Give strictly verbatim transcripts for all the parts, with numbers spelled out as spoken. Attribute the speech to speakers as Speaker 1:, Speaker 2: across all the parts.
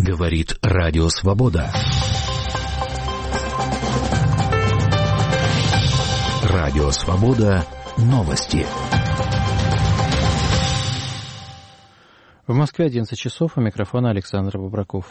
Speaker 1: Говорит Радио Свобода. Радио Свобода. Новости.
Speaker 2: В Москве одиннадцать часов, у микрофона Александр Бобраков.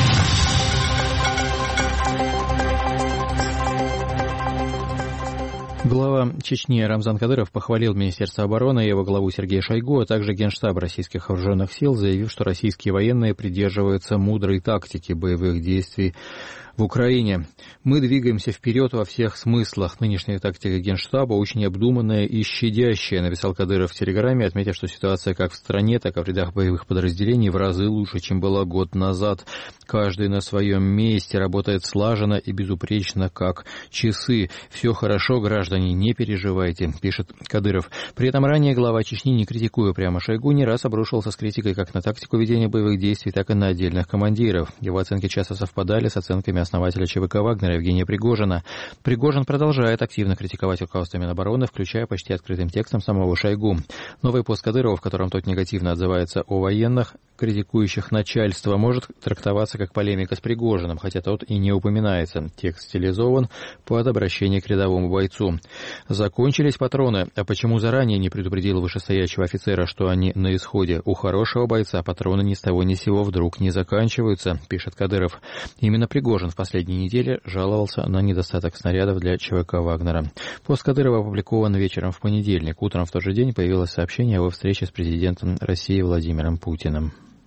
Speaker 2: Глава Чечни Рамзан Кадыров похвалил Министерство обороны и его главу Сергея Шойгу, а также Генштаб российских вооруженных сил, заявив, что российские военные придерживаются мудрой тактики боевых действий в Украине. Мы двигаемся вперед во всех смыслах. Нынешняя тактика Генштаба очень обдуманная и щадящая, написал Кадыров в Телеграме, отметив, что ситуация как в стране, так и в рядах боевых подразделений в разы лучше, чем была год назад. Каждый на своем месте работает слаженно и безупречно, как часы. Все хорошо, граждане, не переживайте, пишет Кадыров. При этом ранее глава Чечни, не критикуя прямо Шойгу, не раз обрушился с критикой как на тактику ведения боевых действий, так и на отдельных командиров. Его оценки часто совпадали с оценками основателя ЧВК Вагнера Евгения Пригожина. Пригожин продолжает активно критиковать руководство Минобороны, включая почти открытым текстом самого Шойгу. Новый пост Кадырова, в котором тот негативно отзывается о военных, критикующих начальство, может трактоваться как полемика с Пригожиным, хотя тот и не упоминается. Текст стилизован под обращение к рядовому бойцу. Закончились патроны. А почему заранее не предупредил вышестоящего офицера, что они на исходе? У хорошего бойца патроны ни с того ни с сего вдруг не заканчиваются, пишет Кадыров. Именно Пригожин в последние недели жаловался на недостаток снарядов для ЧВК Вагнера. Пост Кадырова опубликован вечером в понедельник. Утром в тот же день появилось сообщение о его встрече с президентом России Владимиром Путиным.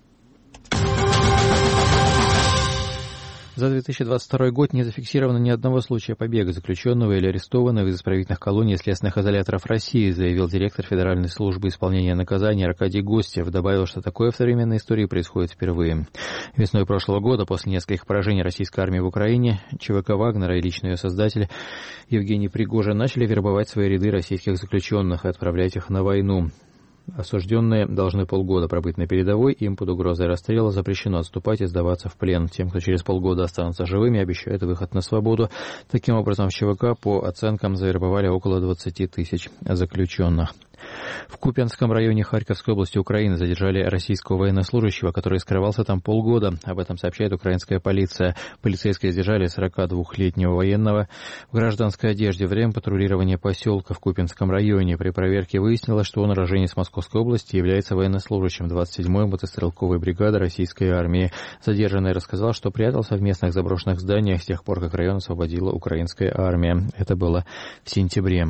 Speaker 2: За две тысячи двадцать второй год не зафиксировано ни одного случая побега заключенного или арестованного из исправительных колоний и следственных изоляторов России, заявил директор Федеральной службы исполнения наказаний Аркадий Гостев. Добавил, что такое в современной истории происходит впервые. Весной прошлого года, после нескольких поражений российской армии в Украине, ЧВК Вагнера и лично ее создатель Евгений Пригожин начали вербовать в свои ряды российских заключенных и отправлять их на войну. Осужденные должны полгода пробыть на передовой, им под угрозой расстрела запрещено отступать и сдаваться в плен. Тем, кто через полгода останутся живыми, обещают выход на свободу. Таким образом, в ЧВК, по оценкам, завербовали около двадцати тысяч заключенных. В Купянском районе Харьковской области Украины задержали российского военнослужащего, который скрывался там полгода. Об этом сообщает украинская полиция. Полицейские задержали сорокадвухлетнего военного в гражданской одежде во время патрулирования поселка в Купянском районе. При проверке выяснилось, что он уроженец Московской области, является военнослужащим двадцать седьмой мотострелковой бригады российской армии. Задержанный рассказал, что прятался в местных заброшенных зданиях с тех пор, как район освободила украинская армия. Это было в сентябре.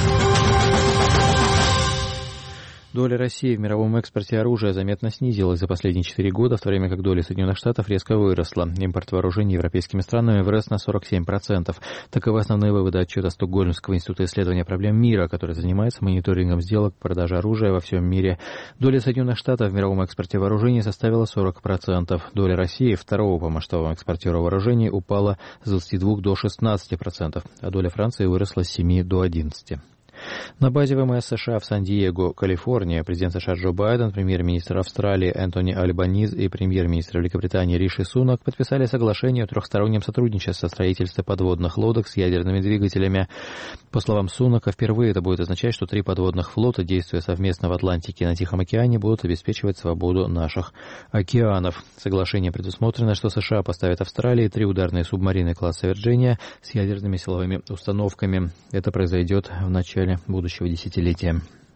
Speaker 2: Доля России в мировом экспорте оружия заметно снизилась за последние четыре года, в то время как доля Соединенных Штатов резко выросла. Импорт вооружений европейскими странами вырос на сорок семь процентов. Таковы основные выводы отчета Стокгольмского института исследования проблем мира, который занимается мониторингом сделок продажи оружия во всем мире. Доля Соединенных Штатов в мировом экспорте вооружений составила сорок процентов. Доля России, второго по масштабам экспортера вооружений, упала с двадцати двух до шестнадцати процентов, а доля Франции выросла с семи до одиннадцати процентов. На базе ВМС США в Сан-Диего, Калифорния, президент США Джо Байден, премьер-министр Австралии Энтони Альбаниз и премьер-министр Великобритании Риши Сунак подписали соглашение о трехстороннем сотрудничестве в строительстве подводных лодок с ядерными двигателями. По словам Сунака, впервые это будет означать, что три подводных флота, действуя совместно в Атлантике и на Тихом океане, будут обеспечивать свободу наших океанов. Соглашение предусмотрено, что США поставят Австралии три ударные субмарины класса Вирджиния с ядерными силовыми установками. Это произойдет в начале будущего десятилетия.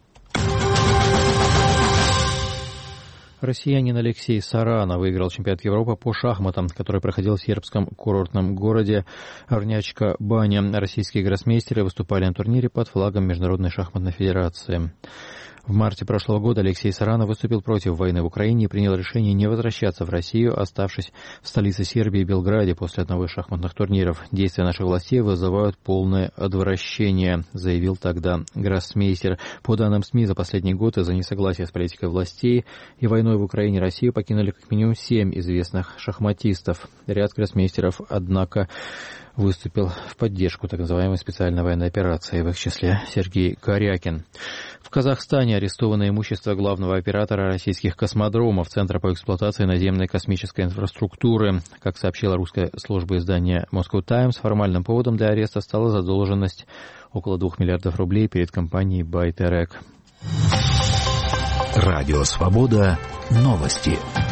Speaker 2: Россиянин Алексей Сарана выиграл чемпионат Европы по шахматам, который проходил в сербском курортном городе Арнячка Баня. Российские гроссмейстеры выступали на турнире под флагом Международной шахматной федерации. В марте прошлого года Алексей Сарана выступил против войны в Украине и принял решение не возвращаться в Россию, оставшись в столице Сербии Белграде после одного из шахматных турниров. Действия наших властей вызывают полное отвращение, заявил тогда гроссмейстер. По данным СМИ, за последний год из-за несогласия с политикой властей и войной в Украине Россию покинули как минимум семь известных шахматистов. Ряд гроссмейстеров, однако, выступил в поддержку так называемой специальной военной операции, в их числе Сергей Корякин. В Казахстане арестовано имущество главного оператора российских космодромов Центра по эксплуатации наземной космической инфраструктуры. Как сообщила русская служба издания Moscow Times, формальным поводом для ареста стала задолженность около двух миллиардов рублей перед компанией Байтерек.
Speaker 1: Радио Свобода. Новости.